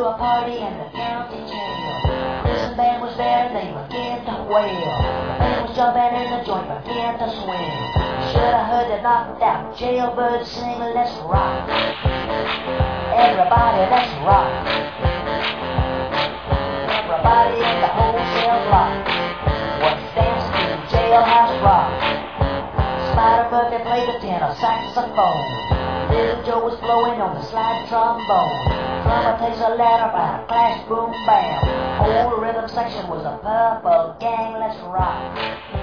to a party in the county jail. Prison band was there and they began to wail. The band was jumping and the joint began to swing. Should have heard the knocked out jailbird sing, let's rock. Everybody, let's rock. Everybody in the whole cell block was dancing to jailhouse rock. Spider Bucket played the tenor saxophone. Little Joe was blowing on the slide trombone. Drummer takes a ladder by a clash boom bam. Whole rhythm section was a purple gang, let's rock.